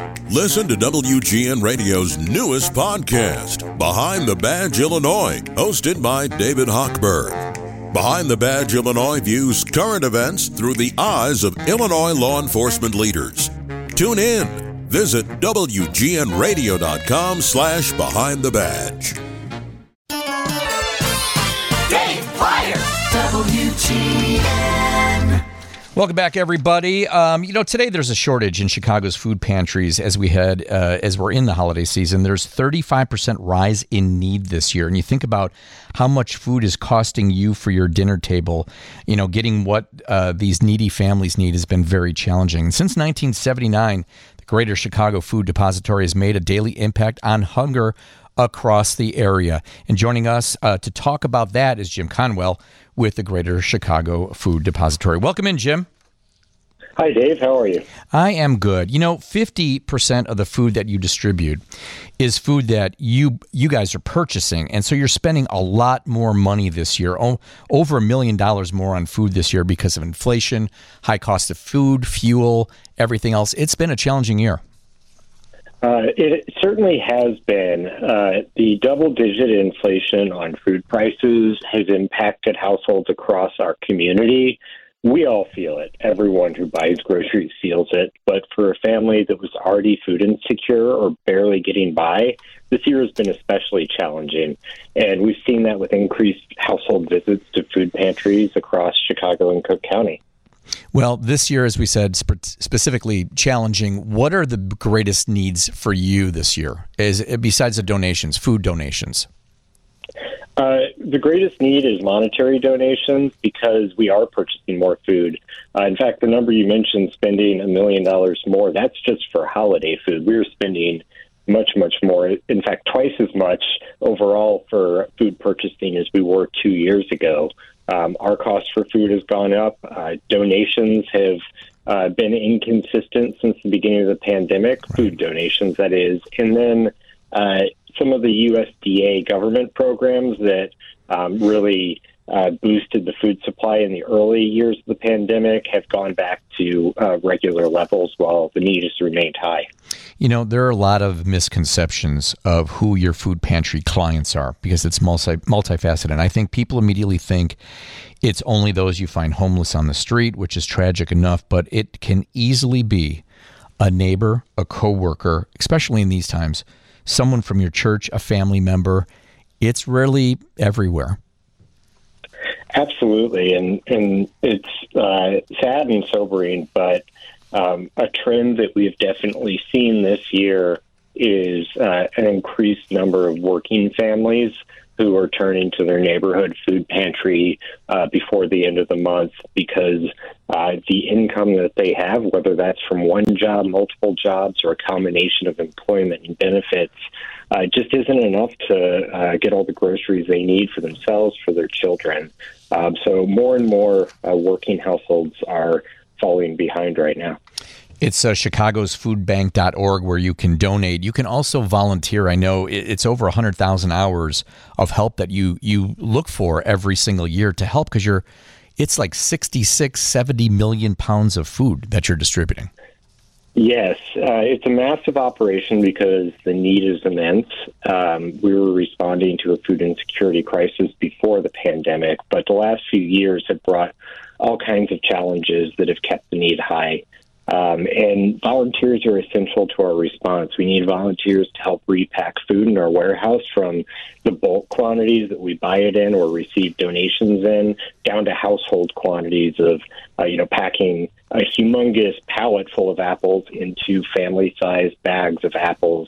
Listen to WGN Radio's newest podcast, Behind the Badge Illinois, hosted by David Hochberg. Behind the Badge Illinois views current events through the eyes of Illinois law enforcement leaders. Tune in. Visit WGNRadio.com/Behind the Badge. Dave Pryor, WGN. Welcome back, everybody. Today there's a shortage in Chicago's food pantries as we're in the holiday season. There's 35% rise in need this year. And you think about how much food is costing you for your dinner table. Getting what these needy families need has been very challenging. Since 1979, the Greater Chicago Food Depository has made a daily impact on hunger across the area. And joining us to talk about that is Jim Conwell with the Greater Chicago Food Depository. Welcome in, Jim. Hi, Dave. How are you? I am good. 50% of the food that you distribute is food that you guys are purchasing. And so you're spending a lot more money this year, over $1 million more on food this year because of inflation, high cost of food, fuel, everything else. It's been a challenging year. It certainly has been. The double-digit inflation on food prices has impacted households across our community. We all feel it. Everyone who buys groceries feels it. But for a family that was already food insecure or barely getting by, this year has been especially challenging. And we've seen that with increased household visits to food pantries across Chicago and Cook County. Well, this year, as we said, specifically challenging. What are the greatest needs for you this year, besides the donations, food donations? The greatest need is monetary donations because we are purchasing more food. In fact, the number you mentioned, spending $1 million more, that's just for holiday food. We're spending much, much more. In fact, twice as much overall for food purchasing as we were 2 years ago. Our cost for food has gone up. Donations have been inconsistent since the beginning of the pandemic, food donations, that is. And then some of the USDA government programs that really boosted the food supply in the early years of the pandemic have gone back to regular levels while the need has remained high. There are a lot of misconceptions of who your food pantry clients are because it's multifaceted. And I think people immediately think it's only those you find homeless on the street, which is tragic enough, but it can easily be a neighbor, a coworker, especially in these times, someone from your church, a family member. It's really everywhere. Absolutely. And it's sad and sobering, but a trend that we've definitely seen this year is an increased number of working families who are turning to their neighborhood food pantry before the end of the month because the income that they have, whether that's from one job, multiple jobs, or a combination of employment and benefits, just isn't enough to get all the groceries they need for themselves, for their children. So more and more working households are falling behind right now. It's chicagosfoodbank.org where you can donate. You can also volunteer. I know it's over 100,000 hours of help that you look for every single year to help because it's like 66, 70 million pounds of food that you're distributing. Yes, it's a massive operation because the need is immense. We were responding to a food insecurity crisis before the pandemic, but the last few years have brought all kinds of challenges that have kept the need high. And volunteers are essential to our response. We need volunteers to help repack food in our warehouse from the bulk quantities that we buy it in or receive donations in, down to household quantities of, packing a humongous pallet full of apples into family-sized bags of apples,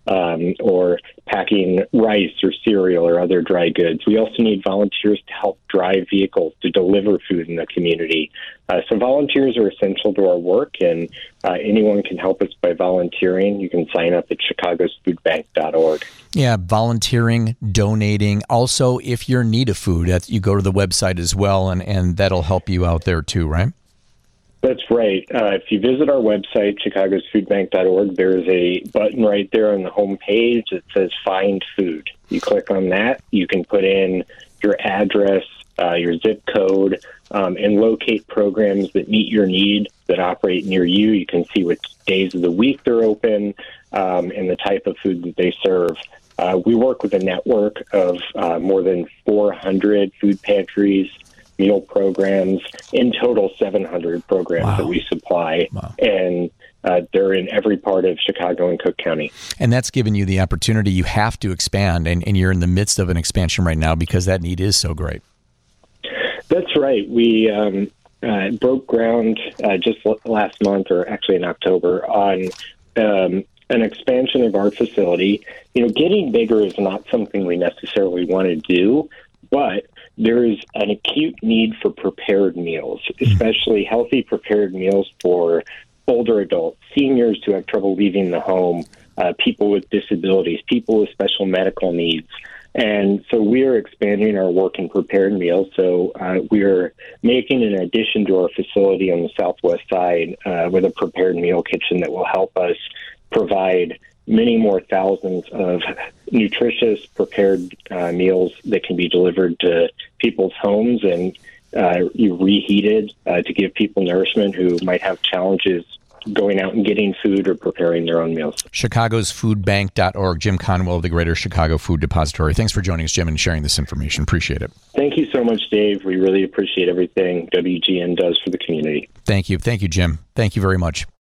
or packing rice or cereal or other dry goods. We also need volunteers to help drive vehicles to deliver food in the community. So volunteers are essential to our work, and anyone can help us by volunteering. You can sign up at chicagosfoodbank.org. Yeah, volunteering, donating. Also, if you're in need of food, you go to the website as well, and that'll help you out there too, right? That's right. If you visit our website, chicagosfoodbank.org, there's a button right there on the home page that says Find Food. You click on that. You can put in your address, your zip code, and locate programs that meet your need, that operate near you. You can see which days of the week they're open, and the type of food that they serve. We work with a network of more than 400 food pantries, meal programs, in total 700 programs that we supply, and they're in every part of Chicago and Cook County. And that's given you the opportunity. You have to expand, and you're in the midst of an expansion right now because that need is so great. That's right. We broke ground just last month, or actually in October, on an expansion of our facility. Getting bigger is not something we necessarily want to do, but there is an acute need for prepared meals, especially healthy prepared meals for older adults, seniors who have trouble leaving the home, people with disabilities, people with special medical needs. And so we are expanding our work in prepared meals. So we are making an addition to our facility on the southwest side with a prepared meal kitchen that will help us provide many more thousands of nutritious prepared meals that can be delivered to people's homes and reheated to give people nourishment who might have challenges going out and getting food or preparing their own meals. ChicagosFoodBank.org. Jim Conwell of the Greater Chicago Food Depository. Thanks for joining us, Jim, and sharing this information. Appreciate it. Thank you so much, Dave. We really appreciate everything WGN does for the community. Thank you. Thank you, Jim. Thank you very much.